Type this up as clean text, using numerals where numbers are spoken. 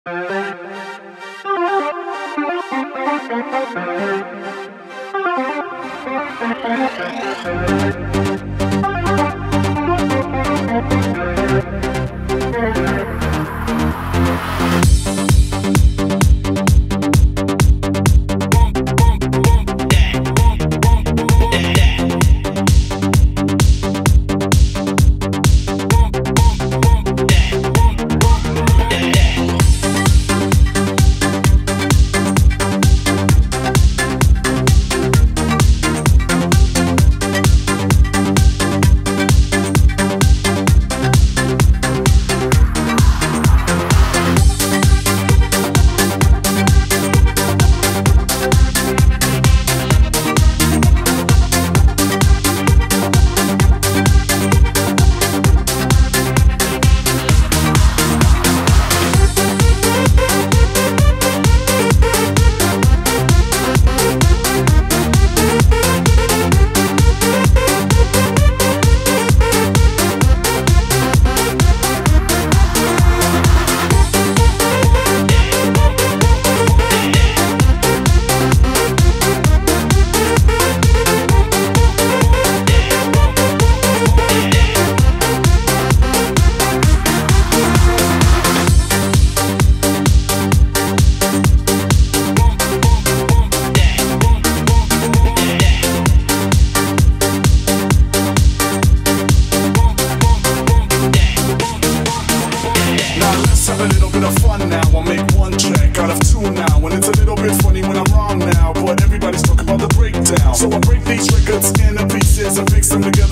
A little bit of fun now, I'll make one track out of two now. And it's a little bit funny when I'm wrong now, but everybody's talking about the breakdown. So I break these records into pieces and fix them together